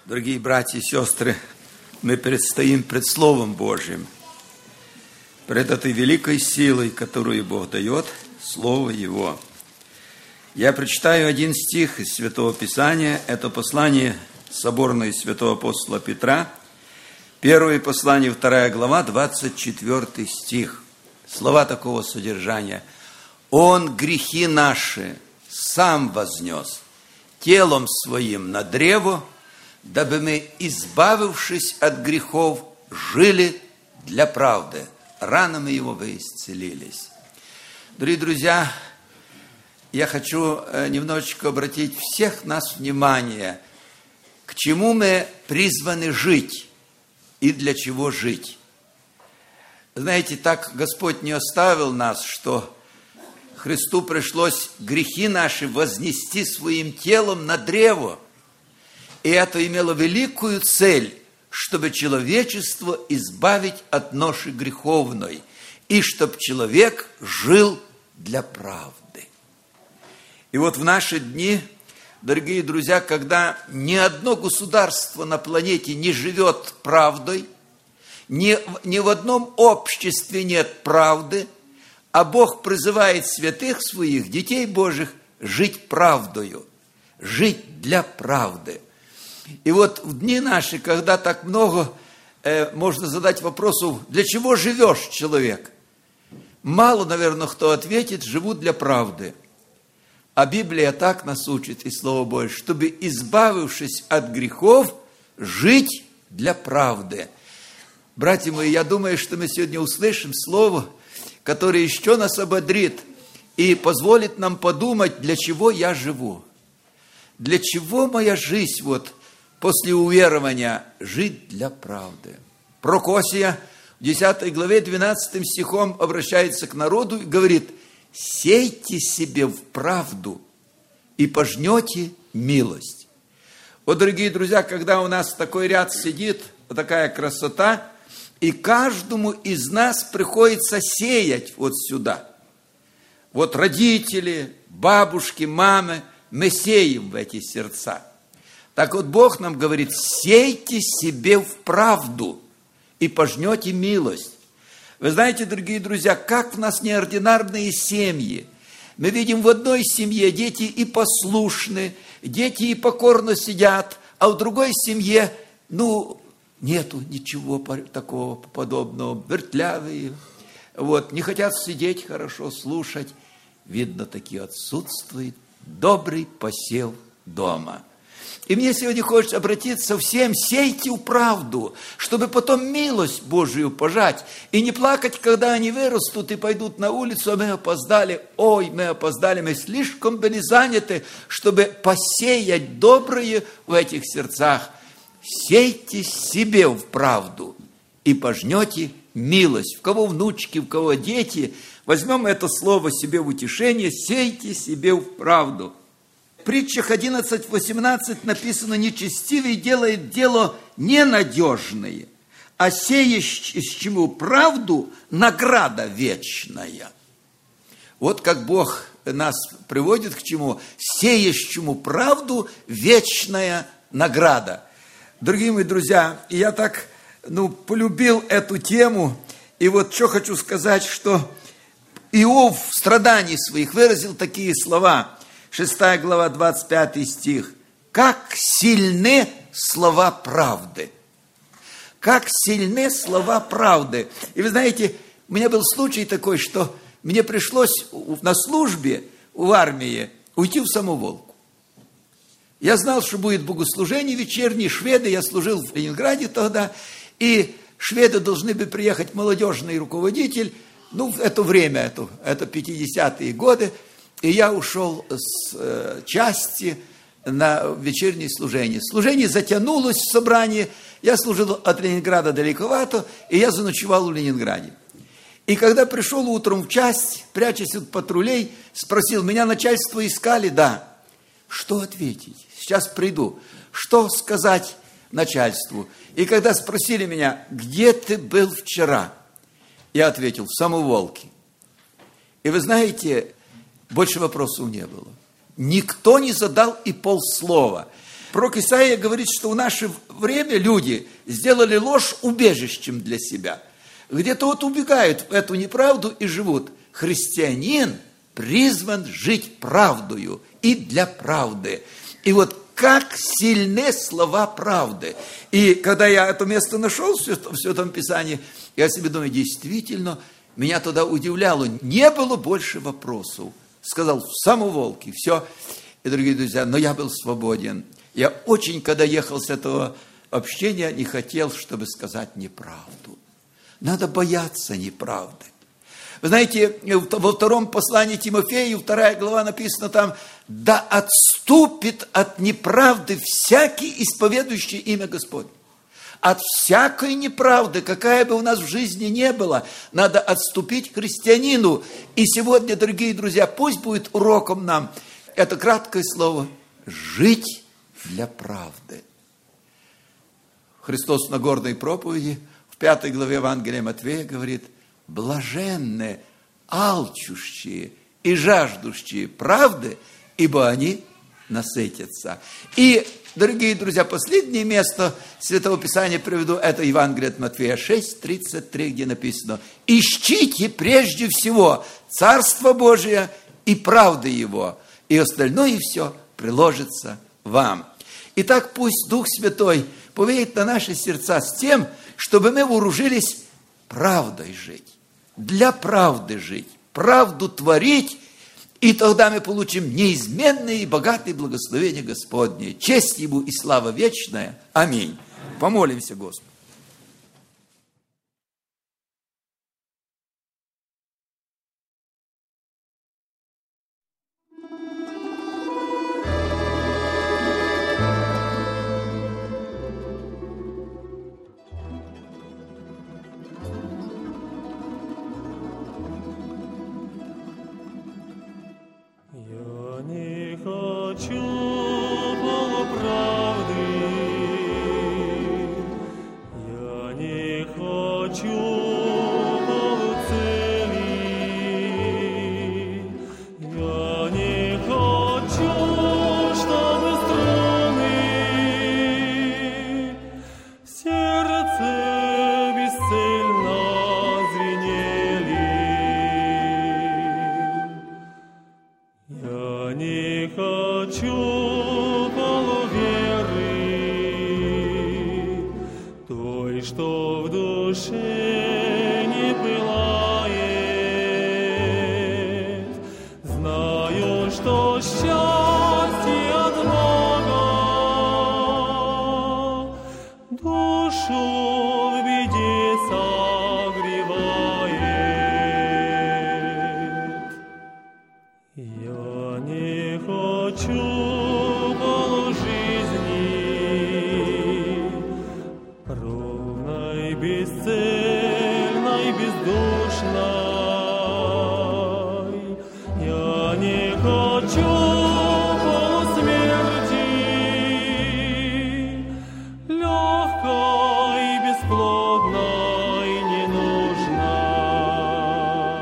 Дорогие братья и сестры, мы предстоим пред Словом Божьим, пред этой великой силой, которую Бог дает, Слово Его. Я прочитаю один стих из Святого Писания. Это послание соборное святого апостола Петра. Первое послание, 2 глава, 24 стих. Слова такого содержания. «Он грехи наши сам вознес телом своим на древо, дабы мы, избавившись от грехов, жили для правды. Ранами Его вы исцелились». Дорогие друзья, я хочу немножечко обратить всех нас внимание, к чему мы призваны жить и для чего жить. Знаете, так Господь не оставил нас, что Христу пришлось грехи наши вознести своим телом на древо. И это имело великую цель, чтобы человечество избавить от ноши греховной, и чтобы человек жил для правды. И вот в наши дни, дорогие друзья, когда ни одно государство на планете не живет правдой, ни в одном обществе нет правды, а Бог призывает святых своих, детей Божьих, жить правдою, жить для правды. И вот в дни наши, когда так много, можно задать вопросу, для чего живешь, человек? Мало, наверное, кто ответит, живу для правды. А Библия так нас учит, и Слово Божье, чтобы, избавившись от грехов, жить для правды. Братья мои, я думаю, что мы сегодня услышим Слово, которое еще нас ободрит и позволит нам подумать, для чего я живу. Для чего моя жизнь, вот, после уверования, жить для правды. Пророк Осия в 10 главе 12 стихом обращается к народу и говорит: «Сейте себе в правду и пожнете милость». Вот, дорогие друзья, когда у нас такой ряд сидит, вот такая красота, и каждому из нас приходится сеять вот сюда. Вот родители, бабушки, мамы, мы сеем в эти сердца. Так вот Бог нам говорит: сейте себе в правду и пожнете милость. Вы знаете, дорогие друзья, как в нас неординарные семьи. Мы видим, в одной семье дети и послушны, дети и покорно сидят, а в другой семье, нету ничего такого подобного, вертлявые, вот, не хотят сидеть хорошо, слушать. Видно, таки отсутствует добрый посев дома. И мне сегодня хочется обратиться всем: сейте в правду, чтобы потом милость Божию пожать, и не плакать, когда они вырастут и пойдут на улицу, а мы опоздали. Ой, мы опоздали, мы слишком были заняты, чтобы посеять доброе в этих сердцах. Сейте себе в правду и пожнете милость. У кого внучки, у кого дети, возьмем это слово себе в утешение: сейте себе в правду. В притчах 11:18 написано: «Нечестивый делает дело ненадежное, а сеющему правду награда вечная». Вот как Бог нас приводит к чему? Сеющему правду вечная награда. Дорогие мои друзья, я так, полюбил эту тему, и вот что хочу сказать, что Иов в страдании своих выразил такие слова. 6 глава, 25 стих. «Как сильны слова правды». Как сильны слова правды. И вы знаете, у меня был случай такой, что мне пришлось на службе в армии уйти в самоволку. Я знал, что будет богослужение вечернее, шведы, я служил в Ленинграде тогда, и шведы должны были приехать, молодежный руководитель, в это время, это 50-е годы, и я ушел с части на вечернее служение. Служение затянулось в собрании, я служил от Ленинграда далековато, и я заночевал в Ленинграде. И когда пришел утром в часть, прячась от патрулей, спросил: меня начальство искали? Да. Что ответить? Сейчас приду. Что сказать начальству? И когда спросили меня: где ты был вчера? Я ответил: в самоволке. И вы знаете, больше вопросов не было. Никто не задал и полслова. Пророк Исаия говорит, что в наше время люди сделали ложь убежищем для себя. Где-то вот убегают в эту неправду и живут. Христианин призван жить правдою и для правды. И вот как сильны слова правды. И когда я это место нашел в Святом Писании, я себе думаю, действительно, меня тогда удивляло. Не было больше вопросов. Сказал, в самоволке, все. И, дорогие друзья, но я был свободен. Я очень, когда ехал с этого общения, не хотел, чтобы сказать неправду. Надо бояться неправды. Вы знаете, во втором послании Тимофею, 2 глава написано там, да отступит от неправды всякий, исповедующий имя Господне. От всякой неправды, какая бы у нас в жизни не была, надо отступить христианину. И сегодня, дорогие друзья, пусть будет уроком нам это краткое слово «жить для правды». Христос на Нагорной проповеди в 5 главе Евангелия Матвея говорит: блаженны алчущие и жаждущие правды, ибо они насытятся. И, дорогие друзья, последнее место Святого Писания приведу, это Евангелие от Матфея 6:33, где написано: ищите прежде всего Царство Божие и правды Его, и остальное все приложится вам. Итак, пусть Дух Святой повеет на наши сердца с тем, чтобы мы вооружились правдой жить, для правды жить, правду творить, и тогда мы получим неизменные и богатые благословения Господни. Честь Ему и слава вечная. Аминь. Помолимся Господу.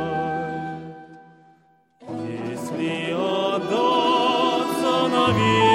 Навек.